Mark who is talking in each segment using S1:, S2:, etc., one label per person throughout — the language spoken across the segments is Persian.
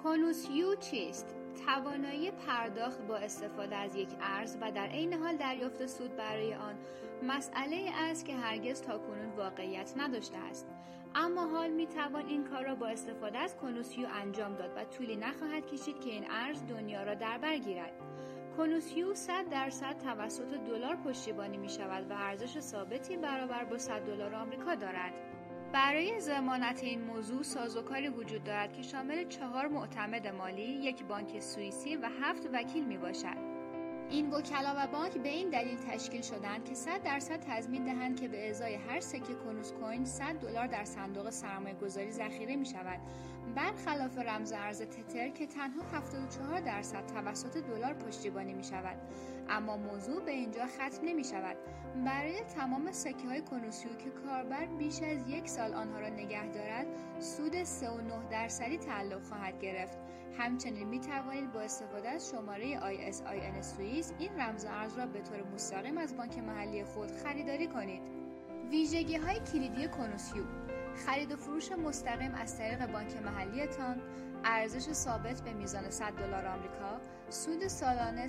S1: کنوسیو چیست؟ توانایی پرداخت با استفاده از یک ارز و در عین حال دریافت سود برای آن مسئله است که هرگز تاکنون واقعیت نداشته است، اما حال میتوان این کار را با استفاده از کنوسیو انجام داد و طولی نخواهد کشید که این ارز دنیا را در بر گیرد. کنوسیو 100% توسط دلار پشتیبانی می شود و ارزش ثابتی برابر با $100 آمریکا دارد. برای ضمانت این موضوع سازوکاری وجود دارد که شامل 4 معتمد مالی، 1 بانک سوئیسی و 7 وکیل می باشد. این وکلا و بانک به این دلیل تشکیل شدند که 100% تضمین دهند که به ازای هر سکه کنوس کوین $100 در صندوق سرمایه گذاری ذخیره می شود، برخلاف رمز ارز تتر که تنها 74% توسط دلار پشتیبانی می شود. اما موضوع به اینجا ختم نمی شود. برای تمام سکه های کنوسیو که کاربر بیش از 1 سال آنها را نگه دارد، سود 3.9% تعلق خواهد گرفت. همچنین می توانید با استفاده از شماره ISIN سوئیس این رمز ارز را به طور مستقیم از بانک محلی خود خریداری کنید. ویژگی های کلیدی کنوسیو: خرید و فروش مستقیم از طریق بانک محلیتان، ارزش ثابت به میزان $100 آمریکا، سود سالانه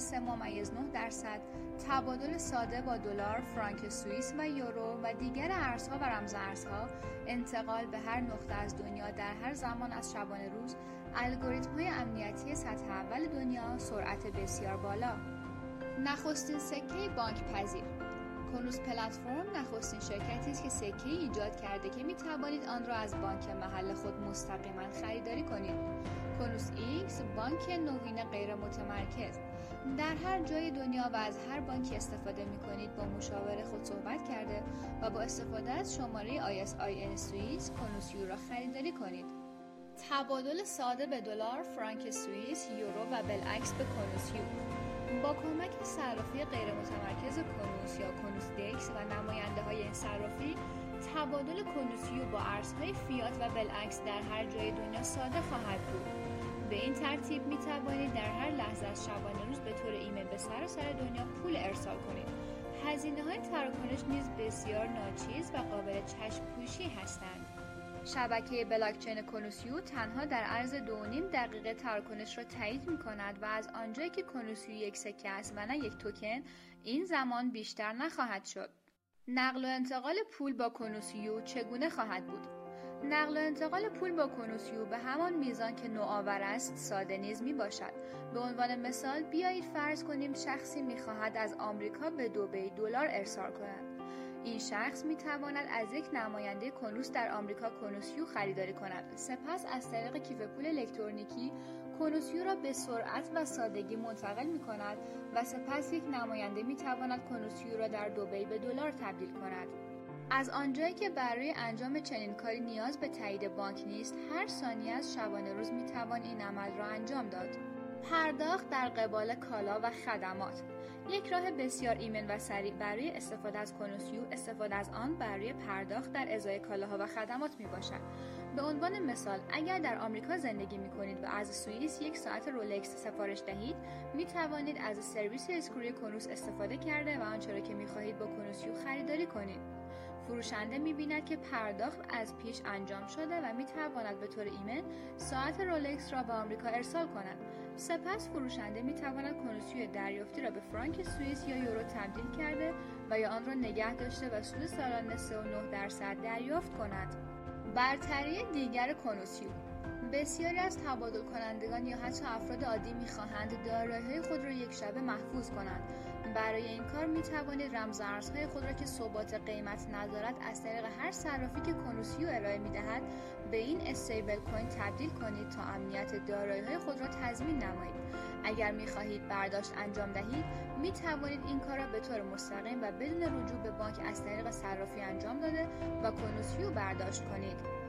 S1: 3.9%، تبادل ساده با دلار، فرانک سوئیس و یورو و دیگر ارزها و رمز ارزها، انتقال به هر نقطه از دنیا در هر زمان از شبانه روز، الگوریتم‌های امنیتی سطح اول دنیا، سرعت بسیار بالا. نخستین سکه بانک پذیر. کنوس پلتفرم نخستین شرکتی است که سکه ایجاد کرده که می توانید آن را از بانک محل خود مستقیما خریداری کنید. کنوس ایکس بانک نوین غیر متمرکز. در هر جای دنیا و از هر بانکی استفاده می کنید با مشاور خود صحبت کرده و با استفاده از شماره ISIN سوئیس کنوسیو را خریداری کنید. تبادل ساده به دلار، فرانک سوئیس، یورو و بالعکس به کنوسیو. با کمک صرافی غیر متمرکز کنوس یا کنوس دکس و نماینده های این صرافی، تبادل کنوسیو با ارزهای فیات و بالعکس در هر جای دنیا ساده خواهد بود. به این ترتیب می توانید در هر لحظه از شبانه روز به طور ایمیل به سراسر دنیا پول ارسال کنید. هزینه های تراکنش نیز بسیار ناچیز و قابل چشم پوشی هستند. شبکه بلاکچین کنوسیو تنها در عرض 2.5 دقیقه تراکنش را تایید می کند و از آنجایی که کنوسیو یک سکه است و نه یک توکن، این زمان بیشتر نخواهد شد. نقل و انتقال پول با کنوسیو چگونه خواهد بود؟ نقل و انتقال پول با کنوسیو به همان میزان که نوآور است ساده نیز می باشد. به عنوان مثال بیایید فرض کنیم شخصی می خواهد از آمریکا به دبی دلار ارسال کند. این شخص می تواند از یک نماینده کنوس در آمریکا کنوسیو خریداری کند. سپس از طریق کیف پول الکترونیکی کنوسیو را به سرعت و سادگی منتقل می کند و سپس یک نماینده می تواند کنوسیو را در دبی به دلار تبدیل کند. از آنجایی که برای انجام چنین کاری نیاز به تایید بانک نیست، هر ثانیه از شبانه روز می توان این عمل را انجام داد. پرداخت در قبال کالا و خدمات. یک راه بسیار ایمن و سریع برای استفاده از کنوسیو استفاده از آن برای پرداخت در ازای کالاها و خدمات می باشد. به عنوان مثال، اگر در آمریکا زندگی می کنید و از سوئیس یک ساعت رولکس سفارش دهید، می توانید از سرویس اسکروی کنوس استفاده کرده و آنچه را که می خواهید با کنوسیو خریداری کنید. فروشنده می‌بیند که پرداخت از پیش انجام شده و می‌تواند به طور ایمن ساعت رولکس را به آمریکا ارسال کند. سپس فروشنده می‌تواند کنوسیو دریافتی را به فرانک سوئیس یا یورو تبدیل کرده و یا آن را نگه داشته و سود سالانه 3.9% دریافت کند. برتری دیگر کنوسیو. بسیاری از تبادل کنندگان یا حتی افراد عادی می‌خواهند دارایی‌های خود را یک شبه محفوظ کنند. برای این کار می توانید رمز ارزهای خود را که ثبات قیمت ندارد از طریق هر صرافی که کنوسیو ارائه می دهد به این استیبل کوین تبدیل کنید تا امنیت دارایی‌های خود را تضمین نمایید. اگر می خواهید برداشت انجام دهید، می توانید این کار را به طور مستقیم و بدون رجوع به بانک از طریق صرافی انجام داده و کنوسیو برداشت کنید.